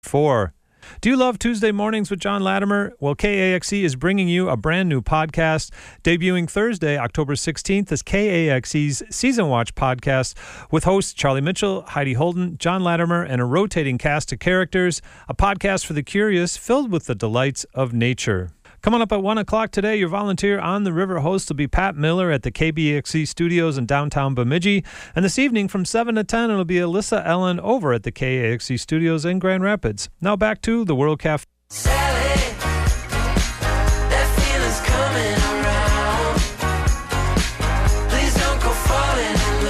4. Do you love Tuesday mornings with John Latimer? Well, KAXE is bringing you a brand new podcast. Debuting Thursday, October 16th, is KAXE's Season Watch podcast with hosts Charlie Mitchell, Heidi Holden, John Latimer, and a rotating cast of characters. A podcast for the curious, filled with the delights of nature. Coming up at 1 o'clock today, your volunteer on the river host will be Pat Miller at the KBXE studios in downtown Bemidji. And this evening from 7 to 10, it'll be Alyssa Ellen over at the KAXE studios in Grand Rapids. Now back to the World Cafe. Sally, that feeling's coming around. Please don't go falling in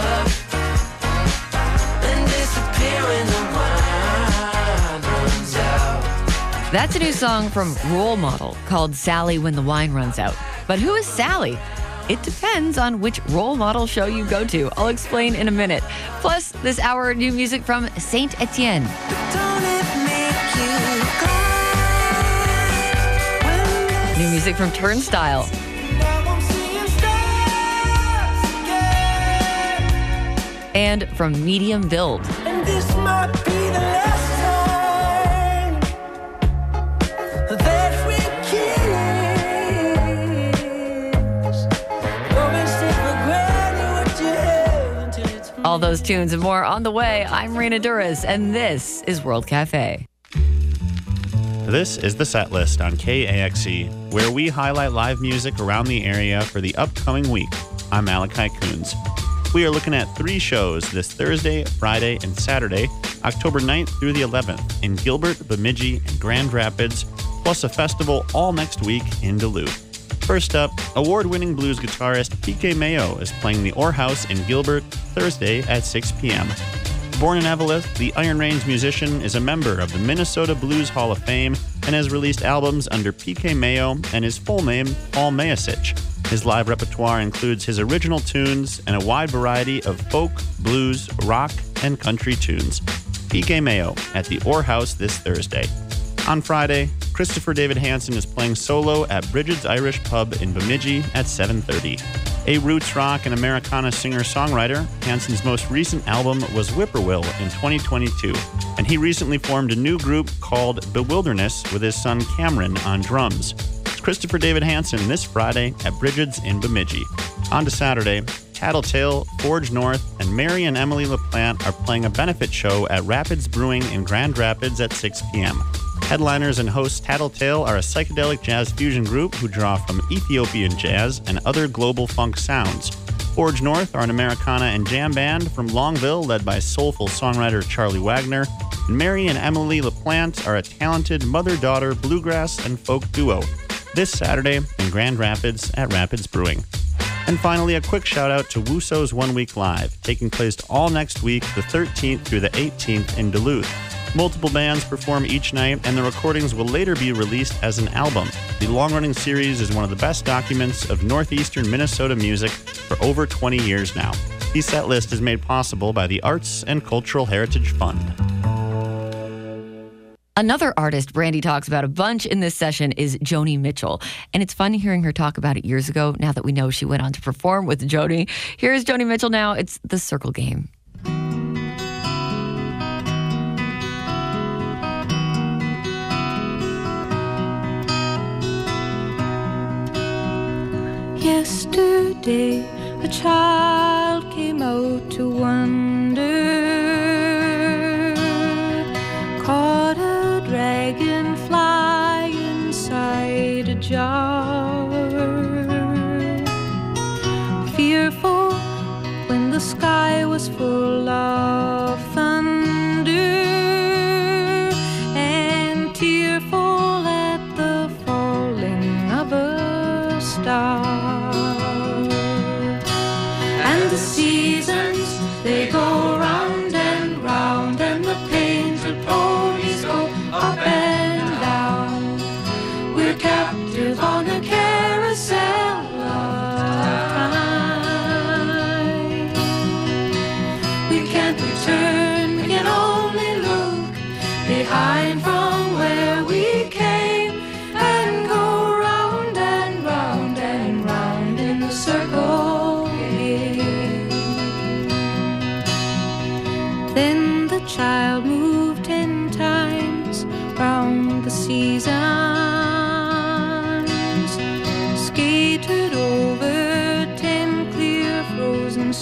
love and disappear when the wine runs out. That's a new song from Role Model called Sally When the Wine Runs Out. But who is Sally? It depends on which role model show you go to. I'll explain in a minute. Plus, this hour, new music from Saint Etienne. Don't it make you cry? New music from Turnstile. Now I'm seeing stars again. And from Medium Build. And this might be the last time that we kiss. Always take for granted what you have until it's All those tunes and more on the way. I'm Raina Duras, and this is World Cafe. This is the set list on KAXE, where we highlight live music around the area for the upcoming week. I'm Malachi Coons. We are looking at 3 shows this Thursday, Friday, and Saturday, October 9th through the 11th in Gilbert, Bemidji, and Grand Rapids, plus a festival all next week in Duluth. First up, award-winning blues guitarist PK Mayo is playing the Orr House in Gilbert Thursday at 6 p.m. Born in Eveleth, the Iron Range musician is a member of the Minnesota Blues Hall of Fame and has released albums under PK Mayo and his full name, Paul Mayasich. His live repertoire includes his original tunes and a wide variety of folk, blues, rock, and country tunes. PK Mayo at the Orr House this Thursday. On Friday, Christopher David Hansen is playing solo at Bridget's Irish Pub in Bemidji at 7:30. A roots rock and Americana singer-songwriter, Hansen's most recent album was Whippoorwill in 2022, and he recently formed a new group called Bewilderness with his son Cameron on drums. It's Christopher David Hansen this Friday at Bridget's in Bemidji. On to Saturday, Tattletale, Forge North, and Mary and Emily LaPlante are playing a benefit show at Rapids Brewing in Grand Rapids at 6 p.m. Headliners and hosts Tattletale are a psychedelic jazz fusion group who draw from Ethiopian jazz and other global funk sounds. Forge North are an Americana and jam band from Longville led by soulful songwriter Charlie Wagner. And Mary and Emily LaPlante are a talented mother-daughter bluegrass and folk duo. This Saturday in Grand Rapids at Rapids Brewing. And finally, a quick shout-out to Wuso's One Week Live, taking place all next week, the 13th through the 18th in Duluth. Multiple bands perform each night, and the recordings will later be released as an album. The long-running series is one of the best documents of northeastern Minnesota music for over 20 years now. The set list is made possible by the Arts and Cultural Heritage Fund. Another artist Brandy talks about a bunch in this session is Joni Mitchell. And it's fun hearing her talk about it years ago, now that we know she went on to perform with Joni. Here's Joni Mitchell now. It's The Circle Game. Yesterday, a child came out to wander, caught a dragonfly inside a jar. Fearful when the sky was full of thunder, and tearful at the falling of a star. And the seasons, they go round and round, and the painted ponies go up and down. We're captive on a carousel of time. We can't return, we can only look behind from where we came, and go round and round and round in the circle game. Then the child moved 10 times and the seasons skated over 10 clear frozen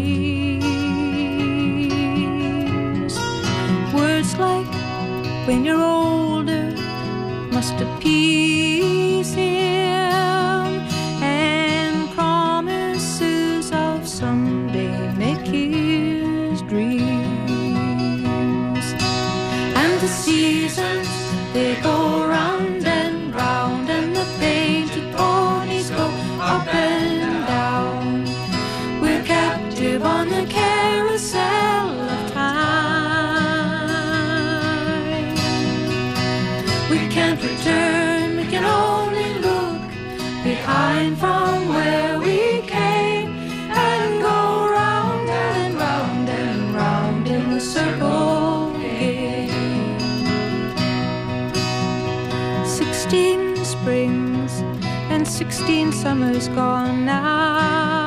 streams. Words like when you're older must appease him, and promises of someday make his dreams. And the seasons, they go round and round, and the painted ponies go up and down. We're captive on the carousel of time. We can't return, we can only look behind from where we came, and go round and round and round in the circle again. 16 springs and 16 summers gone now.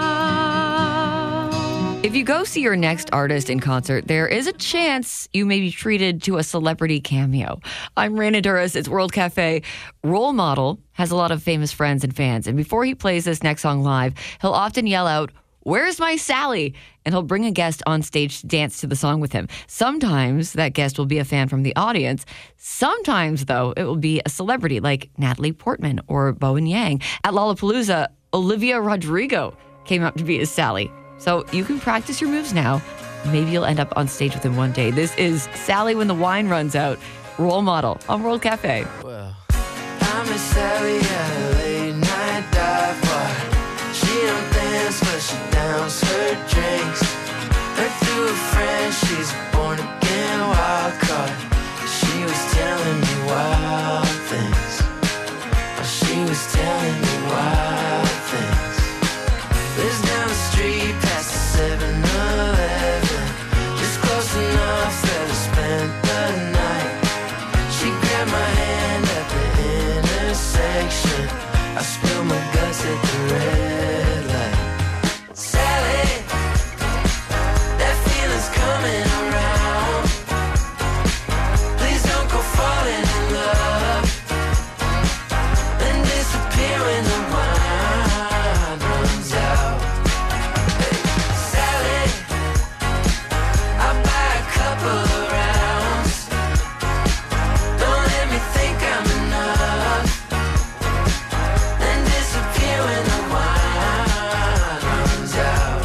If you go see your next artist in concert, there is a chance you may be treated to a celebrity cameo. I'm Raina Duras. It's World Cafe. Role Model has a lot of famous friends and fans, and before he plays this next song live, he'll often yell out, "Where's my Sally?" And he'll bring a guest on stage to dance to the song with him. Sometimes that guest will be a fan from the audience. Sometimes, though, it will be a celebrity like Natalie Portman or Bowen Yang. At Lollapalooza, Olivia Rodrigo came up to be his Sally. So you can practice your moves now. Maybe you'll end up on stage with him one day. This is Sally When the Wine Runs Out, Role Model on World Cafe. Well, I miss Sally at a late night dive bar. She don't dance, but she downs her drinks. Heard through a friend she's a born again wild card. She was telling me wild things. Oh, she was telling me wild things. Lives down the street past the 7-Eleven, just close enough that I spent the night. She grabbed my hand at the intersection. I spilled my guts at the red light. Sally, that feeling's coming around. Please don't go falling in love and disappear when the wine runs out. Hey, Sally, I'll buy a couple of rounds. Don't let me think I'm enough, and disappear when the wine runs out.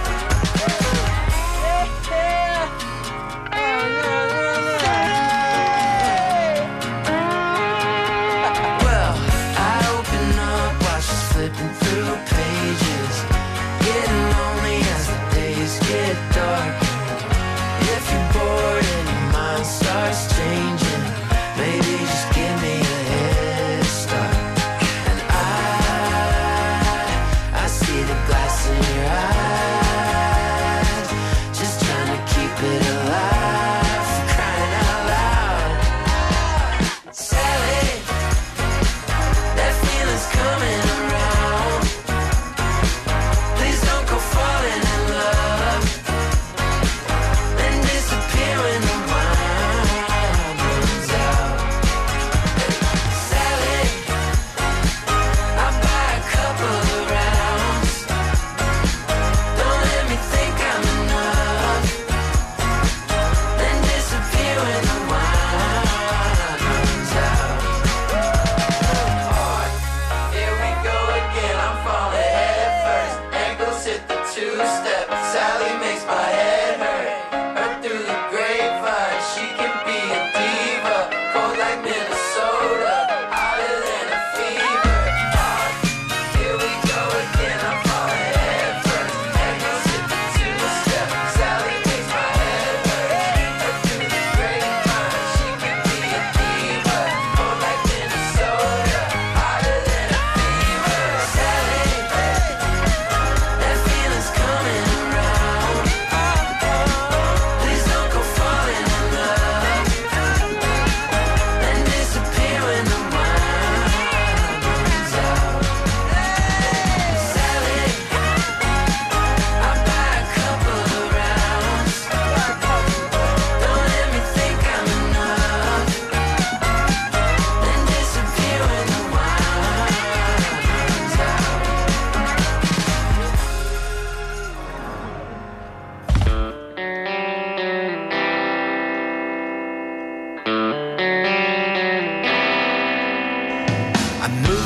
Well, I open up while she's flipping through pages, getting lonely as the days get dark. If you're bored and your mind starts changing, maybe just give me a head start. And I see the glass in your eyes, just trying to keep it alive, crying out loud. Sally, that feeling's coming around. Please don't go falling in love and disappear when the wine runs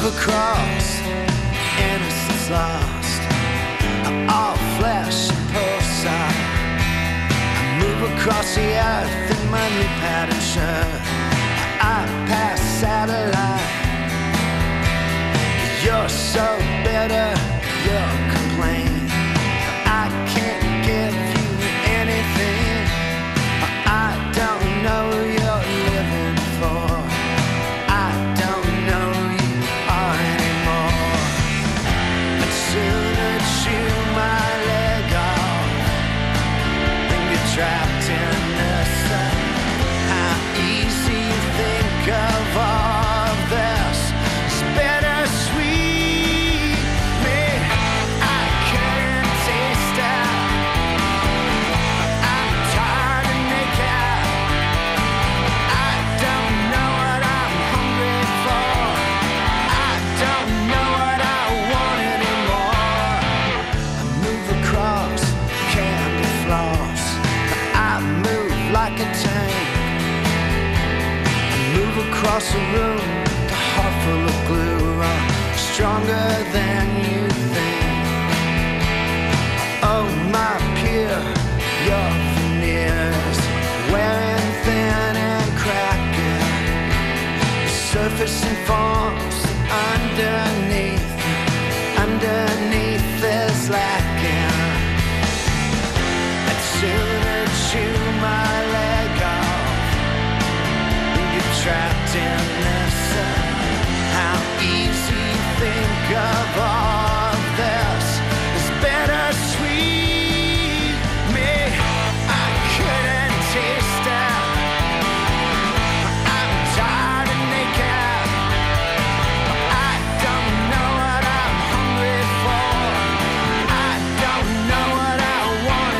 across, innocence lost, all flesh and pulsar. I move across the earth in my new pattern shirt. I pass satellite. You're so bitter, you'll complain. I can't give you anything. I don't know who you're living for. I don't know who you are anymore. I'd sooner chew my leg off than get trapped in this. How easy you think of all of this. It's bittersweet. Me, I can't taste it. I'm tired and naked. I don't know what I'm hungry for. I don't know what I want anymore. I move across candy floss. I move like a tank. I move across the room, the heart full of glue. I'm stronger than you think. Oh, my peer, your veneers wearing thin and cracking. The surface informs underneath is lacking. I'd sooner chew my leg off than get trapped in this. How easy you think of all of this is bittersweet. Me, I couldn't taste it. I'm tired and naked. I don't know what I'm hungry for. I don't know what I want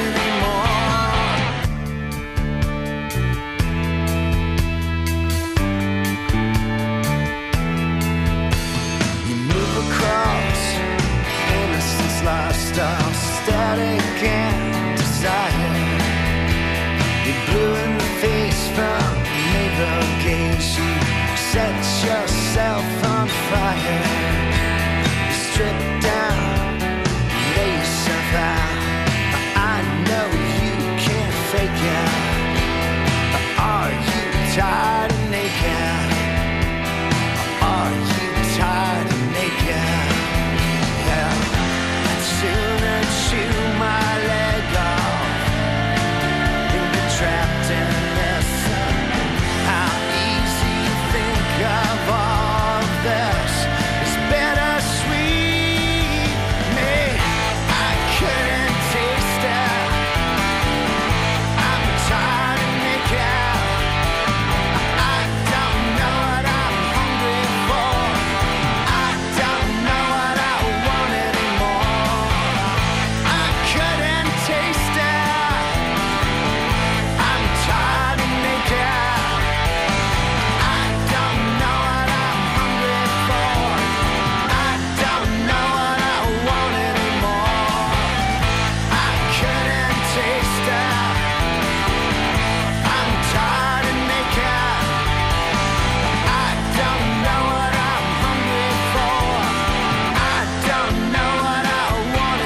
anymore. You move across, innocence lost, all static and desire. You're blue in the face from navel gaze. You set yourself on fire. You strip down, lay yourself out. I know you can't fake it. Are you tired and naked? Are you tired and naked? Yeah, I'd sooner chew my leg off than be trapped in this. How easy you think of all of this is bittersweet. Me, I couldn't taste it. I'm tired and naked. I don't know what I'm hungry for. I don't know what I want anymore. I couldn't taste it. I'm tired and naked. I don't know what I'm hungry for. I don't know what I want anymore. I couldn't taste it. I'm tired and naked. I don't know what I'm hungry for. I don't know what I want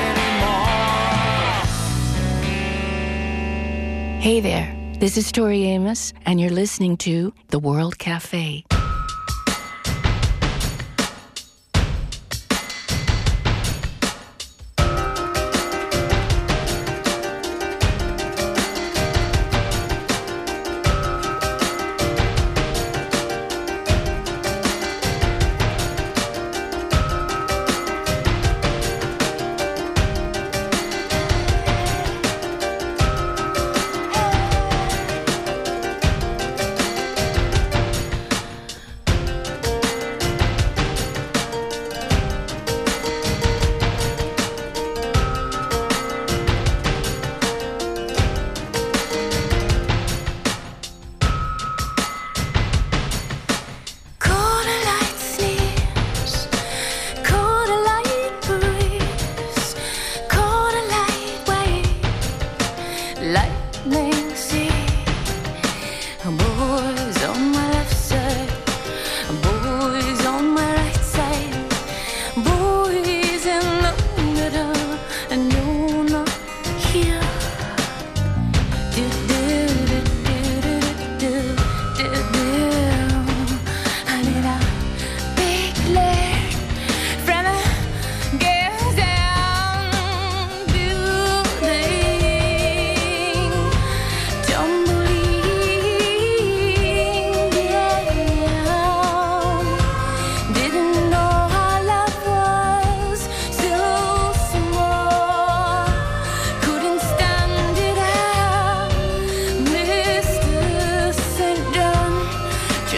anymore. Hey there, this is Tori Amos, and you're listening to The World Cafe.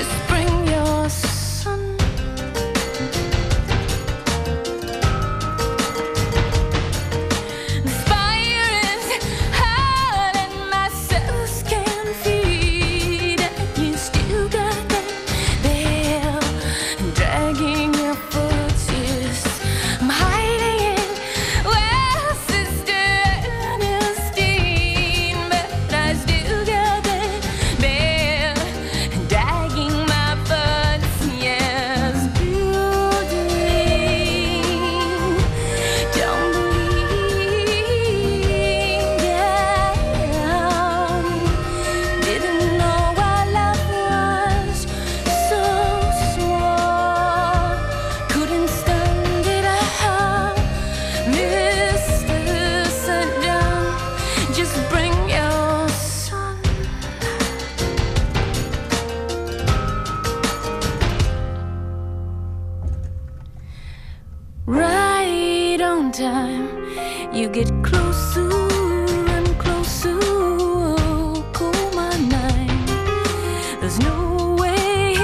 just bring your sun. The fire is hot and my cells can feed, and you still got that veil dragging your footsteps. I'm hiding in well, Sister Ernestine, but I still got that veil dragging my footsteps. Yes, building, don't believe down. Didn't know our love was so small. Couldn't stand it out, Mr. Sundown. Just bring your sun. Right on time, you get closer and closer. Call my name. There's no way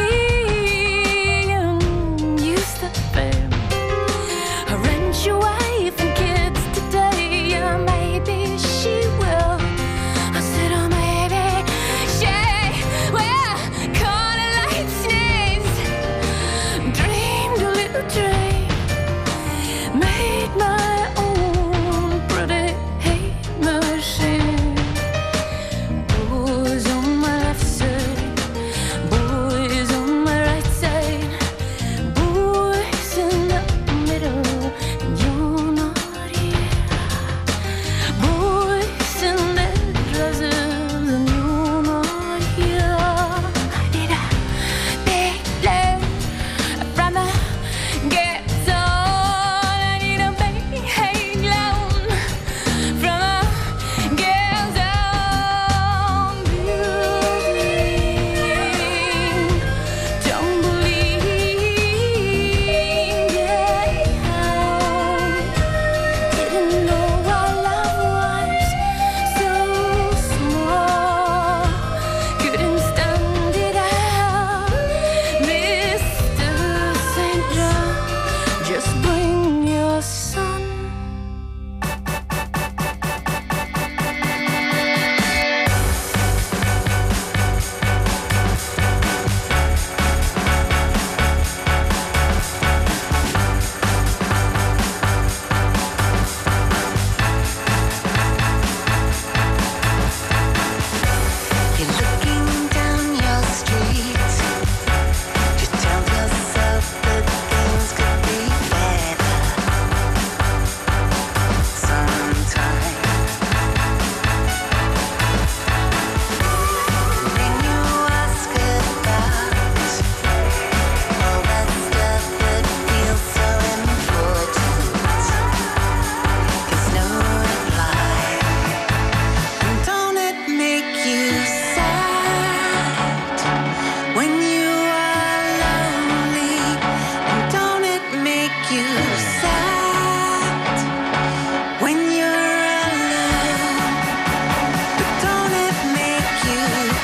you step in. Arrange your wife and kids today. Yeah, maybe she will. I said, oh, maybe she will. Caught a light sneeze. Dreamed a little dream. Made my own pretty hate machine. Boys on my left side, boys on my right side, boys in the middle, and you're not here. Boys in their dresses, and you're not here. Did I beg from the ghetto? I need a big loan from a ghetto building. Don't believe down. Didn't know our love was so small. Couldn't stand it out, Mr. St. John. Just bring your son. You're looking down your street. You tell yourself that things could be better sometime. Then you ask about all that stuff that feels so important. There's no reply. And don't it make you sad when you are lonely? And don't it make you sad when you're alone? But don't it make you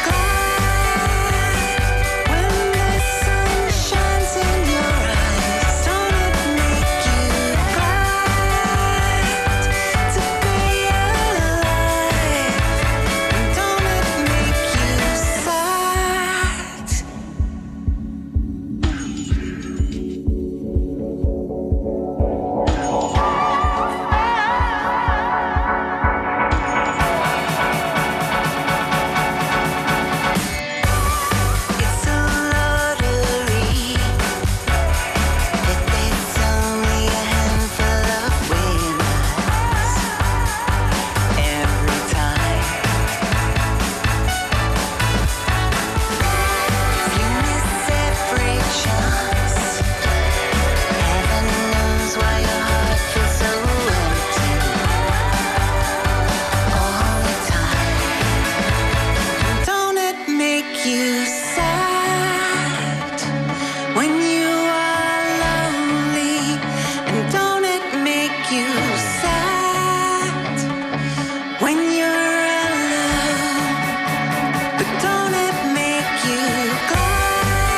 glad when the sun shines in your eyes? Don't it make you glad to be alive? And don't it make you sad? It's a lottery. It's only a handful of winners every time. If you miss every chance, heaven knows why your heart feels so empty all the time. And don't it make you sad when you are lonely? And don't it make you sad when you're alone? But don't it make you glad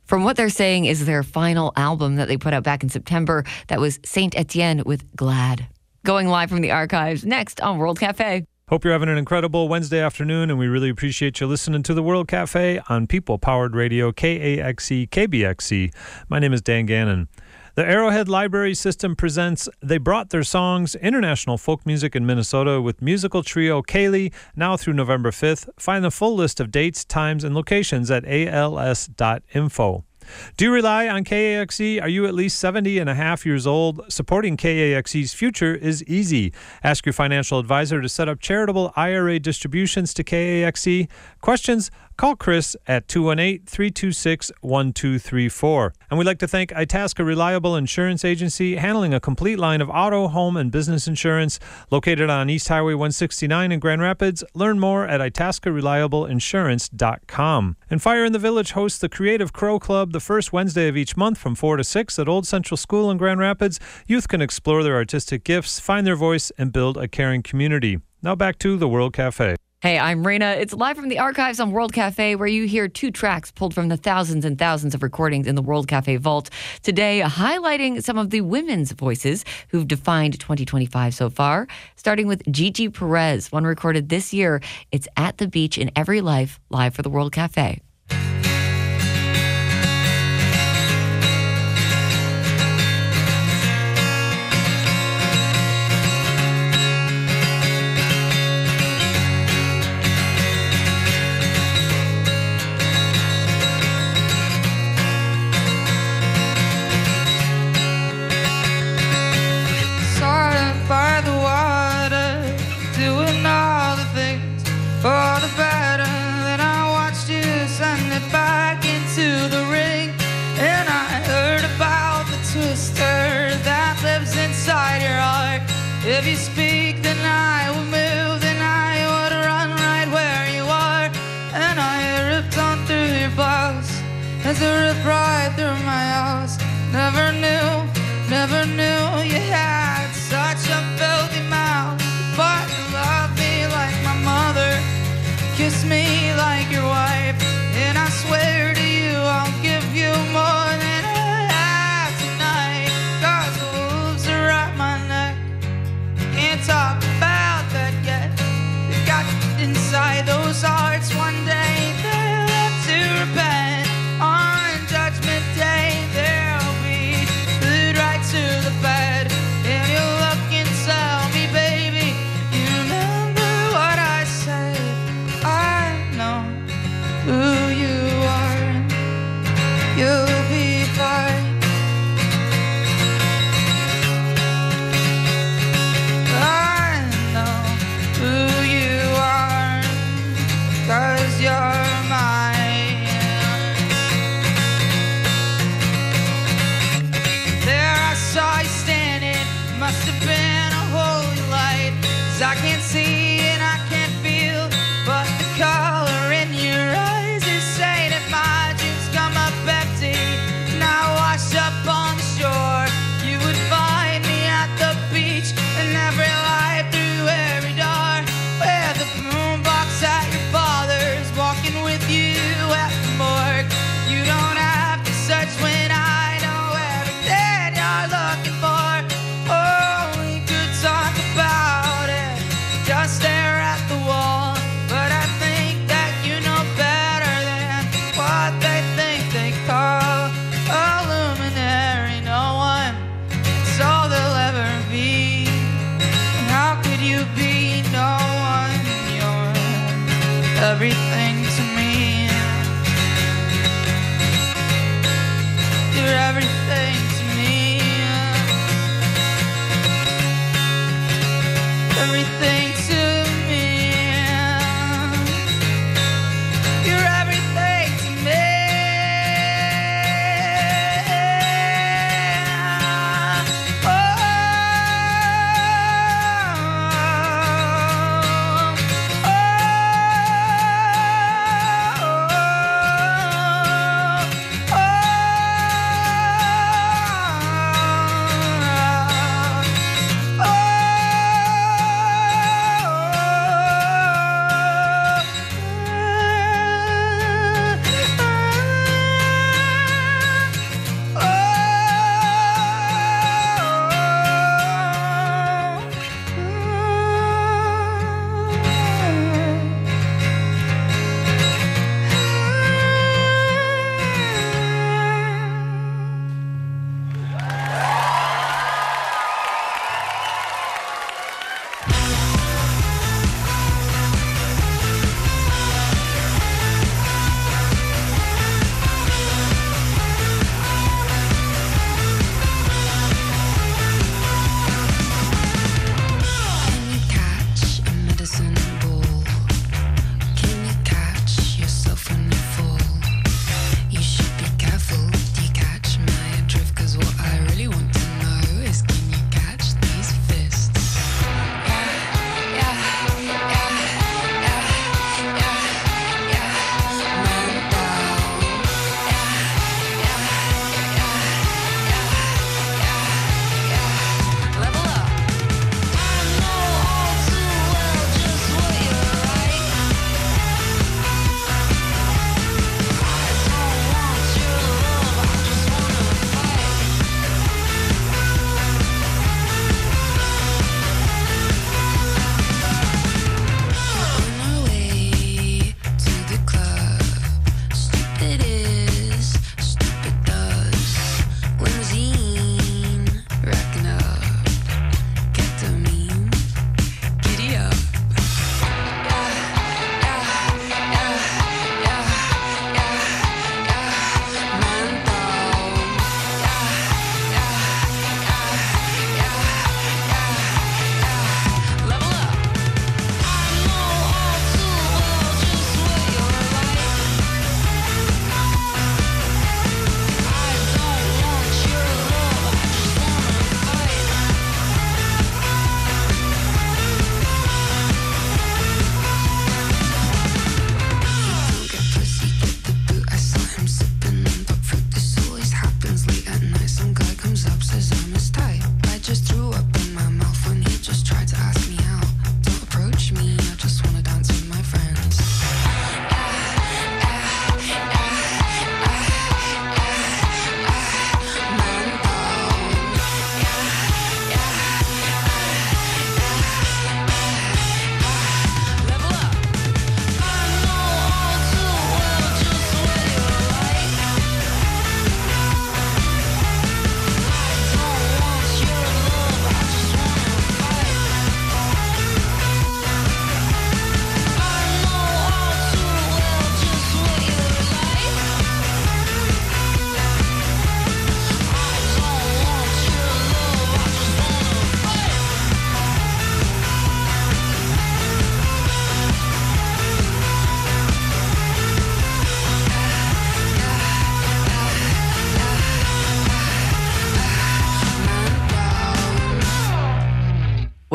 from what they're saying is their final album that they put out back in September. That was Saint Etienne with Glad. Going live from the archives next on World Cafe. Hope you're having an incredible Wednesday afternoon, and we really appreciate you listening to the World Cafe on People-Powered Radio, KAXE, KBXC. My name is Dan Gannon. The Arrowhead Library System presents They Brought Their Songs, International Folk Music in Minnesota with musical trio Kaylee, now through November 5th. Find the full list of dates, times, and locations at als.info. Do you rely on KAXE? Are you at least 70 and a half years old? Supporting KAXE's future is easy. Ask your financial advisor to set up charitable IRA distributions to KAXE. Questions? Call Chris at 218-326-1234. And we'd like to thank Itasca Reliable Insurance Agency, handling a complete line of auto, home, and business insurance, located on East Highway 169 in Grand Rapids. Learn more at itascareliableinsurance.com. And Fire in the Village hosts the Creative Crow Club the first Wednesday of each month from 4 to 6 at Old Central School in Grand Rapids. Youth can explore their artistic gifts, find their voice, and build a caring community. Now back to the World Cafe. Hey, I'm Raina. It's live from the archives on World Cafe, where you hear 2 tracks pulled from the thousands and thousands of recordings in the World Cafe vault. Today, highlighting some of the women's voices who've defined 2025 so far, starting with Gigi Perez, one recorded this year. It's At the Beach in Every Life, live for the World Cafe. If you speak, then I will move, then I would run right where you are. And I ripped on through your blouse as I ripped right through my house. Never knew you had such a filthy mouth. But you love me like my mother, kiss me like your wife. And I swear to you, I'll give you more than I have tonight. 'Cause the wolves are at my neck. Can't talk about that yet. They've got inside those hearts. One day they'll have to repent. On Judgment Day there'll be food right to the bed. And you'll look and tell me, baby, you remember what I said. I know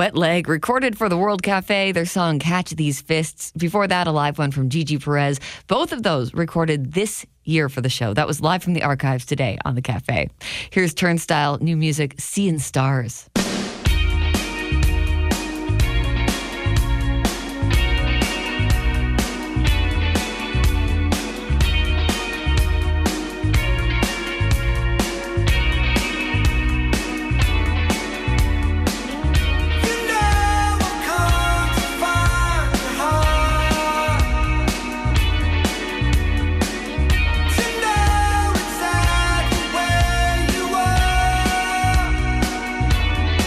Wet Leg, recorded for the World Cafe, their song Catch These Fists. Before that, a live one from Gigi Perez. Both of those recorded this year for the show. That was live from the archives today on the Cafe. Here's Turnstile, new music, Seeing Stars. Exactly where you were.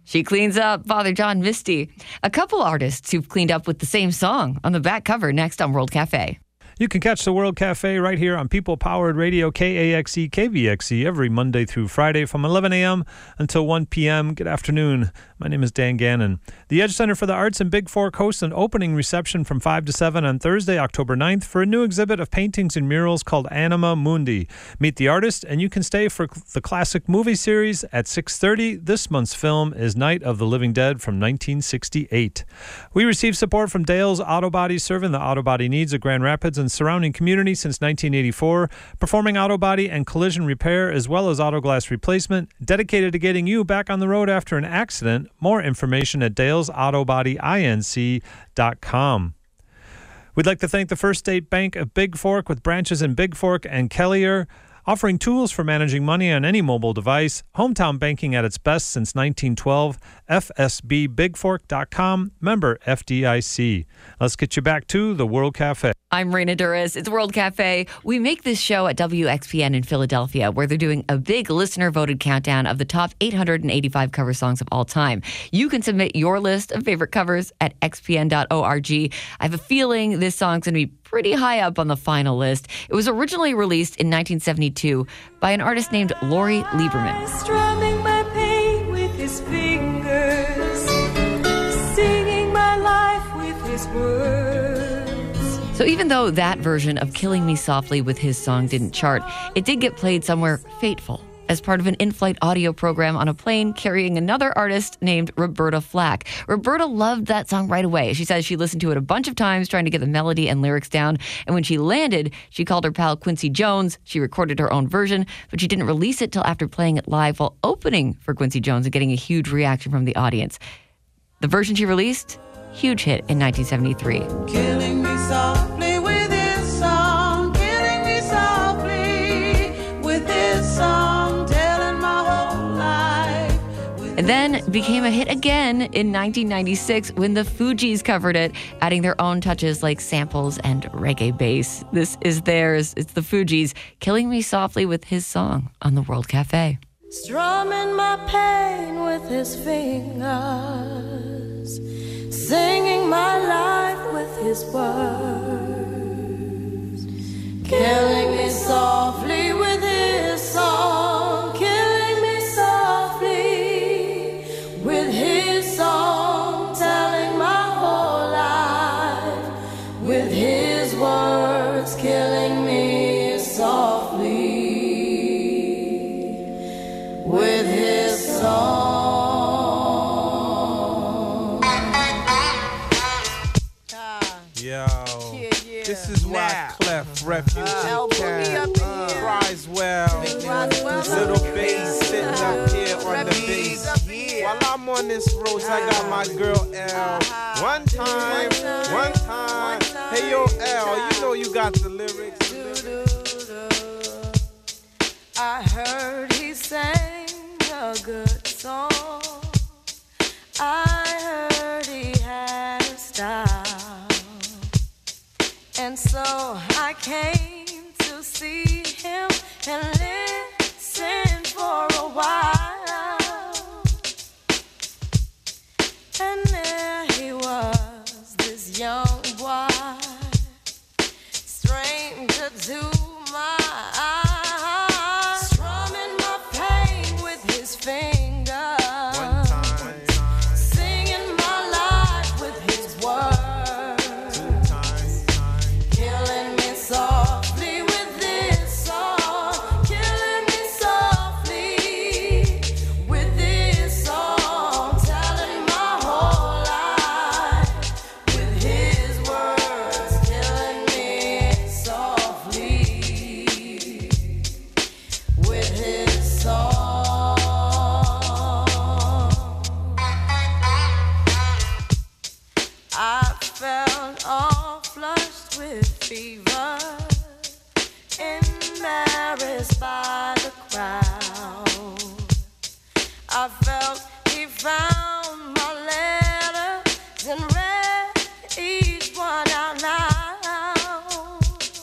She cleans up Father John Misty. A couple artists who've cleaned up with the same song on the back cover next on World Cafe. You can catch the World Cafe right here on People-Powered Radio, KAXE, KVXE, every Monday through Friday from 11 a.m. until 1 p.m. Good afternoon. My name is Dan Gannon. The Edge Center for the Arts in Big Fork hosts an opening reception from 5 to 7 on Thursday, October 9th, for a new exhibit of paintings and murals called Anima Mundi. Meet the artist, and you can stay for the classic movie series at 6:30. This month's film is Night of the Living Dead from 1968. We receive support from Dale's Auto Body, serving the auto body needs of Grand Rapids and surrounding community since 1984, performing auto body and collision repair as well as auto glass replacement, dedicated to getting you back on the road after an accident. More information at dalesautobodyin.com. We'd like to thank the First State Bank of Big Fork with branches in Big Fork and Kelliher, offering tools for managing money on any mobile device. Hometown banking at its best since 1912. FSBBigFork.com. Member FDIC. Let's get you back to the World Cafe. I'm Raina Duras. It's World Cafe. We make this show at WXPN in Philadelphia, where they're doing a big listener-voted countdown of the top 885 cover songs of all time. You can submit your list of favorite covers at xpn.org. I have a feeling this song's going to be pretty high up on the final list. It was originally released in 1972 by an artist named Lori Lieberman. Strumming my pain with his fingers, singing my life with his words. So even though that version of Killing Me Softly with his song didn't chart, it did get played somewhere fateful as part of an in-flight audio program on a plane carrying another artist named Roberta Flack. Roberta loved that song right away. She says she listened to it a bunch of times trying to get the melody and lyrics down, and when she landed, she called her pal Quincy Jones. She recorded her own version, but she didn't release it till after playing it live while opening for Quincy Jones and getting a huge reaction from the audience. The version she released, huge hit in 1973. Killing me softly with his song, killing me softly with his song, telling my whole life. And then became a hit again in 1996 when the Fugees covered it, adding their own touches like samples and reggae bass. This is theirs. It's the Fugees, Killing Me Softly with his song on the World Cafe. Strumming my pain with his fingers, singing my life with his words, killing me softly with his song, killing me softly with his song, telling my whole life with his words, killing me softly with his song. This is why Clef, Refuge, Criswell, Little Bass sitting up here on the bass. While I'm on this road, I got my girl L. One time. Hey yo L, you know you got the lyrics. I heard he sang a good song. I heard he had a style. And so I came to see him and listen for a while. And there he was, this young boy, stranger to my eyes, strumming my pain with his fingers. I felt he found my letters and read each one out loud.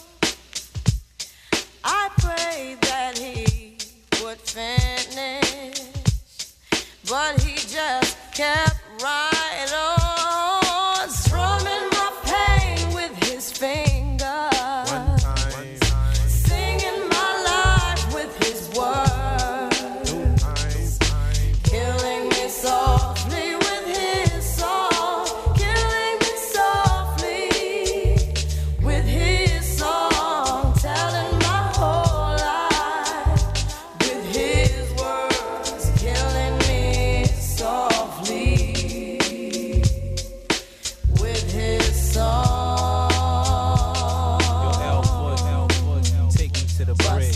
I prayed that he would finish, but he just just kept right on, strumming my pain with his fingers. One time, Singing my life with his words, killing me softly with his song, killing me softly with his song, telling my whole life with his words, killing me softly with his song. yo, L-Foot, take me to the bridge.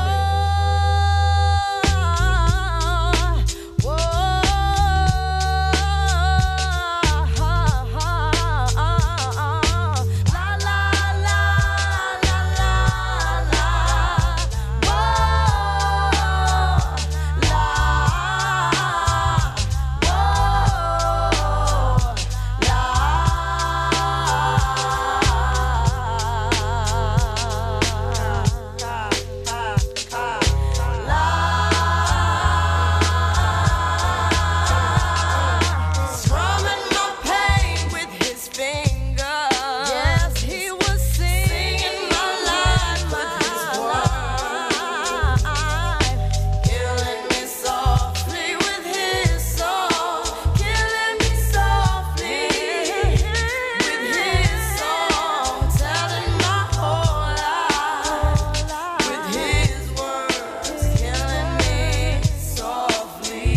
Strumming my pain with his fingers. Yes, he was singing my life with his words, killing me softly with his song, killing me softly with his song, telling my whole life with his words, killing me softly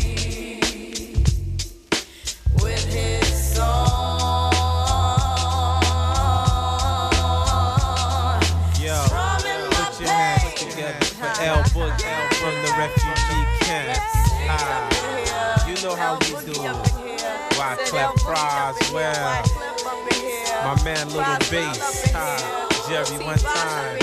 with his song. Yo, Strumming my put your hands pain. together for L-Book from the refugee camp. You know how we do. Wyclef Croswell, my man Little Bass, Jerry one time.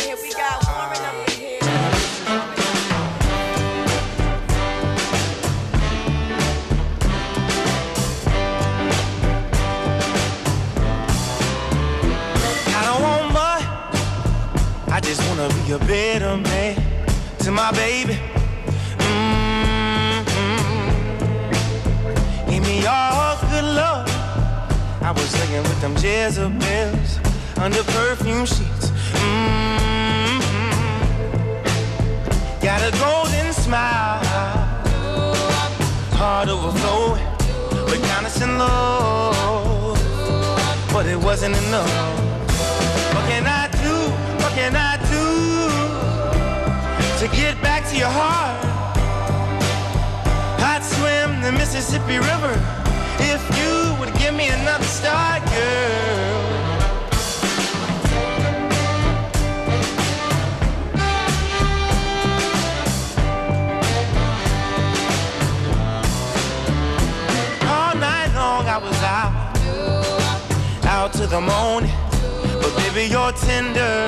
I don't want much. I just wanna be a better man to my baby. Give me all good love. I was laying with them Jezebels under perfume sheets. Got a golden smile, heart overflowing, with kindness and love, but it wasn't enough. What can I do? What can I do to get back to your heart? I'd swim the Mississippi River if you would give me another start, girl. All night long I was out to the morning, but baby you're tender.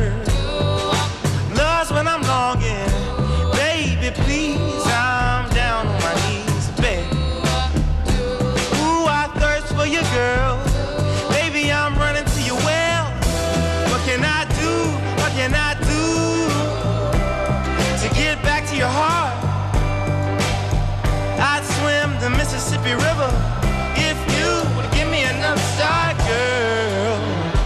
Love's when I'm longing, baby please, I'm down on my knees, baby. Ooh, I thirst for you, girl. Baby, I'm running to your well. What can I do? What can I do to get back to your heart? I'd swim the Mississippi River if you would give me another start, girl.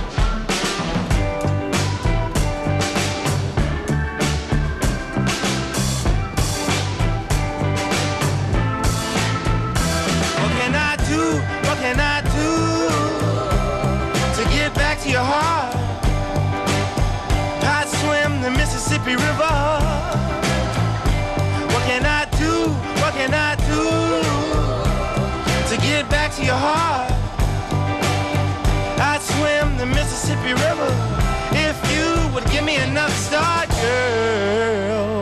What can I do? What can I do to get back to your heart? I'd swim the Mississippi River. What can I do? What can I do to get back to your heart? I'd swim the Mississippi River if you would give me another start, girl.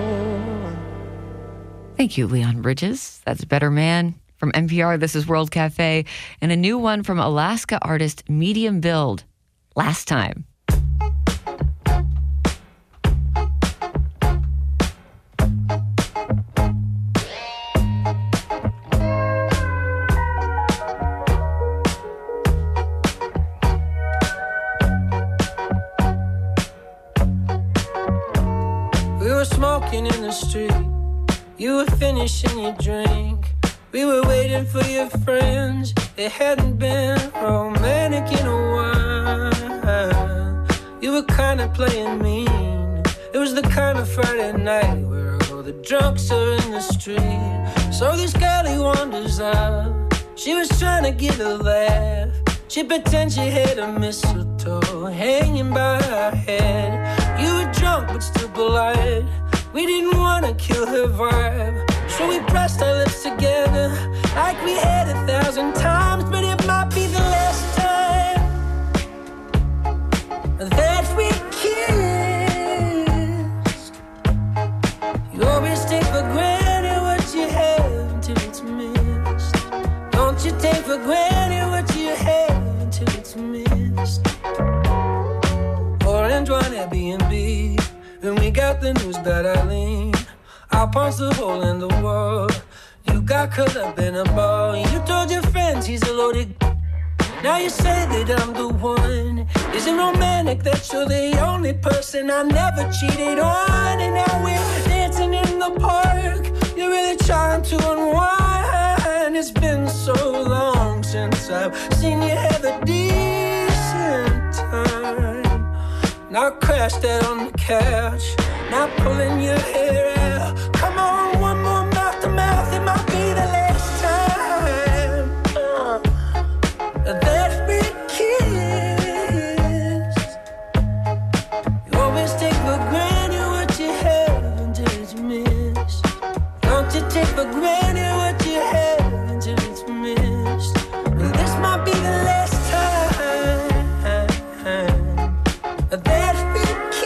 Thank you, Leon Bridges. That's Better Man. From NPR, this is World Cafe, and a new one from Alaska artist Medium Build, Last Time. We were smoking in the street. You were finishing your drink. We were waiting for your friends. It hadn't been romantic in a while. You were kinda playing mean. It was the kind of Friday night where all the drunks are in the street. So this girl he wanders out. She was trying to get a laugh. She pretends she had a mistletoe hanging by her head. You were drunk but still polite. We didn't want to kill her vibe, so we pressed our lips together like we had 1,000 times. But it might be the last time that we kissed. You always take for granted what you have until it's missed. Don't you take for granted what you have until it's missed. Orange wine Airbnb. When we got the news about Eileen, I punched a hole in the wall. You got caught up in a ball. You told your friends he's a loaded. Now you say that I'm the one. Isn't romantic that you're the only person I never cheated on? And now we're dancing in the park. You're really trying to unwind. It's been so long since I've seen you have a decent time. Now crashed out on the couch, now pulling your hair out. Come on, one more mouth to mouth, it might be the last time that we kiss. You always take for granted what you have until it's missed. Don't you take for granted what you have until it's missed. Well, this might be the last time that we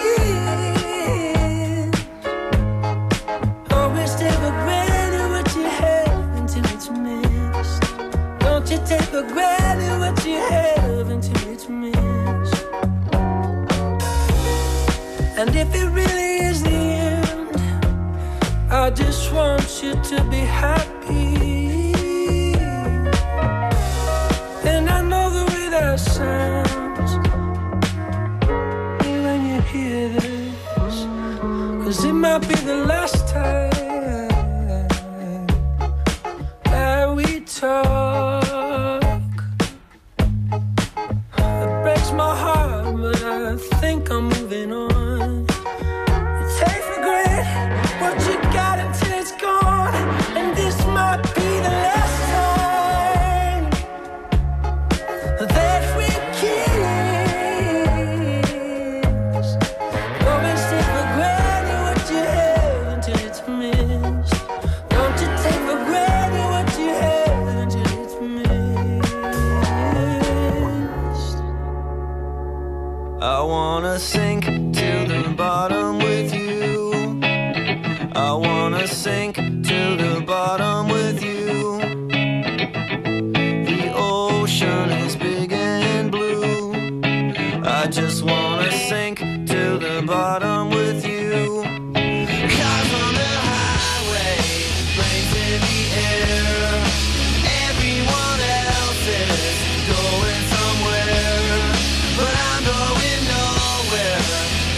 kiss. Always take for granted what you have until it's missed. Don't you take for granted what you have until it's missed. And if it really is the end, I just want you to be happy. And I know the way that sounds when you hear this, 'cause it might be the last time that we talk. It breaks my heart, but I think I'm moving on. You take for granted what you got until it's gone, and this might be the last time that we kiss. Always take for granted what you have until it's missed. Don't you take for granted what you have until it's missed. I wanna sink to the bottom with you. I wanna sink to the bottom with you. The ocean is big and blue. I just wanna sink to the bottom with you. Cars on the highway, planes in the air. Everyone else is going somewhere, but I'm going nowhere.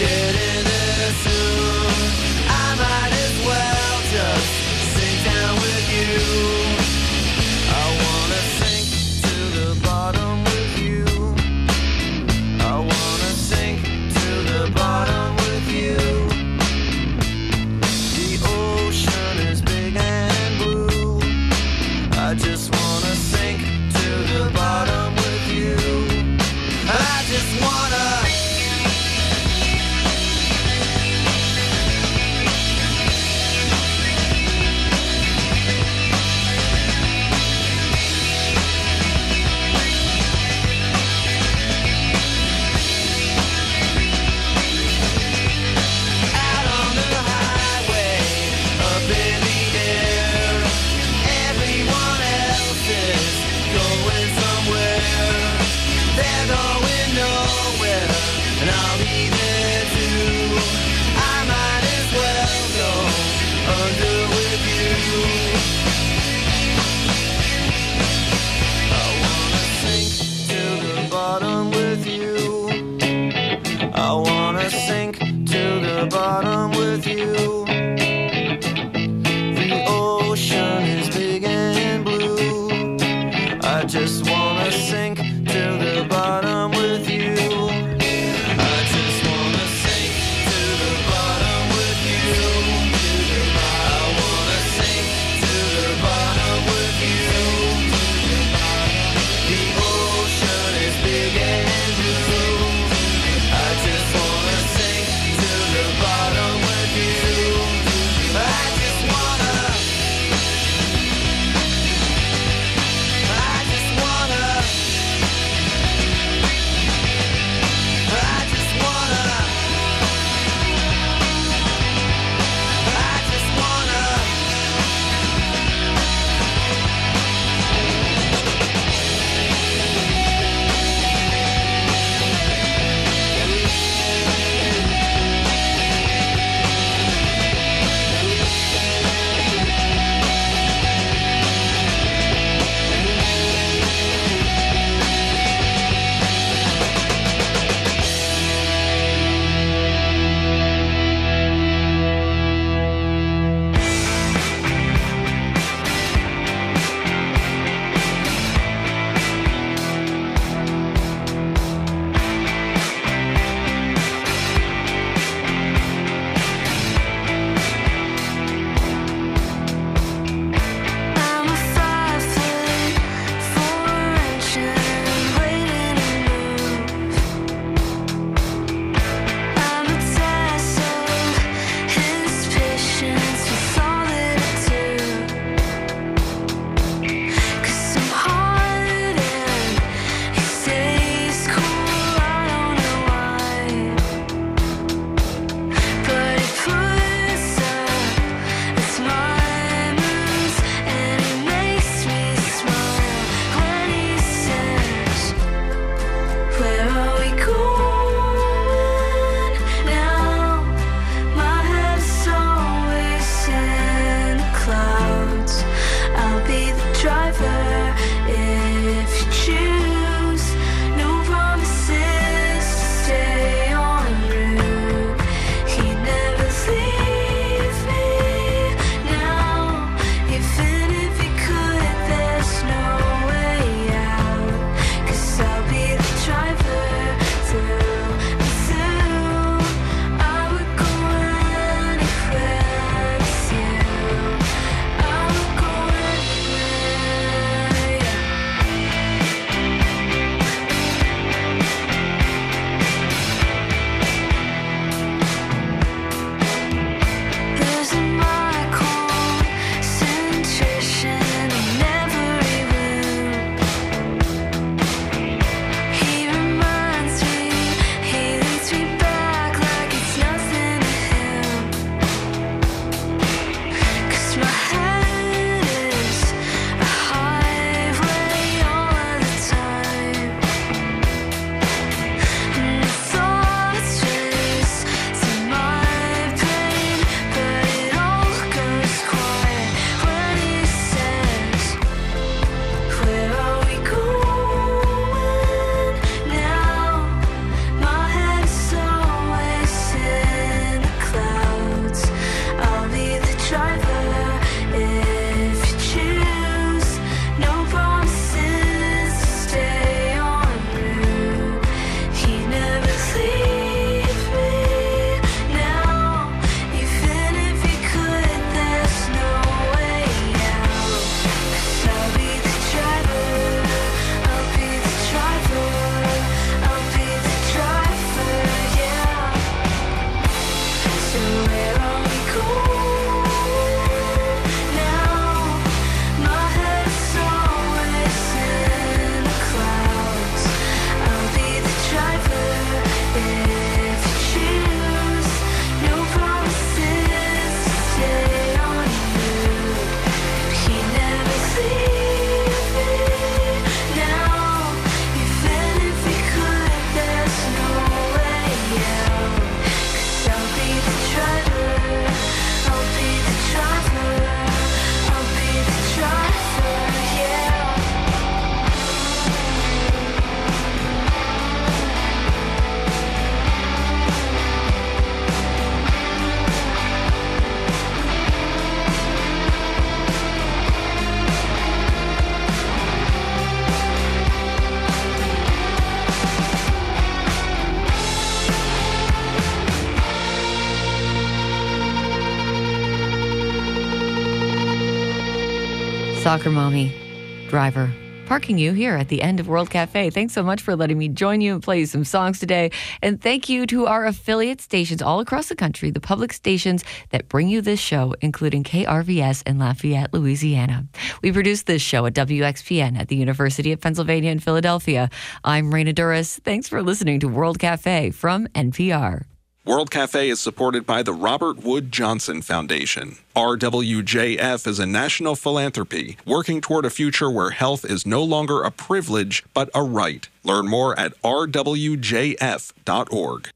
Soccer mommy, driver, parking you here at the end of World Cafe. Thanks so much for letting me join you and play you some songs today. And thank you to our affiliate stations all across the country, the public stations that bring you this show, including KRVS in Lafayette, Louisiana. We produce this show at WXPN at the University of Pennsylvania in Philadelphia. I'm Raina Duras. Thanks for listening to World Cafe from NPR. World Cafe is supported by the Robert Wood Johnson Foundation. RWJF is a national philanthropy working toward a future where health is no longer a privilege, but a right. Learn more at rwjf.org.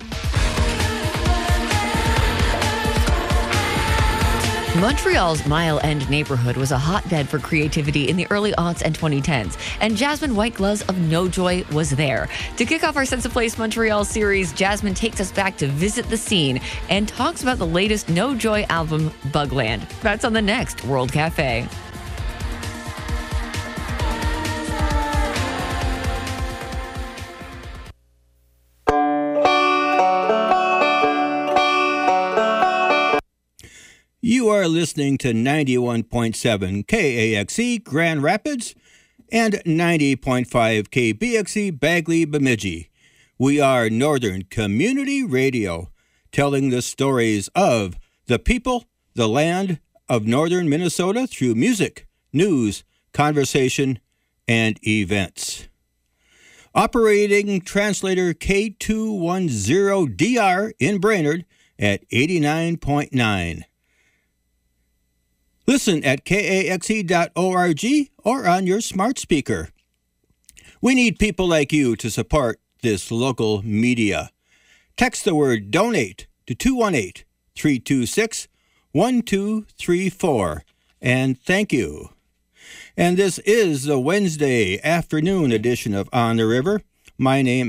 Montreal's Mile End neighborhood was a hotbed for creativity in the early aughts and 2010s, and Jasmine White Gloves of No Joy was there. To kick off our Sense of Place Montreal series, Jasmine takes us back to visit the scene and talks about the latest No Joy album, Bugland. That's on the next World Cafe. You are listening to 91.7 KAXE Grand Rapids and 90.5 KBXE Bagley Bemidji. We are Northern Community Radio, telling the stories of the people, the land of Northern Minnesota through music, news, conversation, and events. Operating translator K210DR in Brainerd at 89.9. Listen at kaxe.org or on your smart speaker. We need people like you to support this local media. Text the word DONATE to 218-326-1234. And thank you. And this is the Wednesday afternoon edition of On the River. My name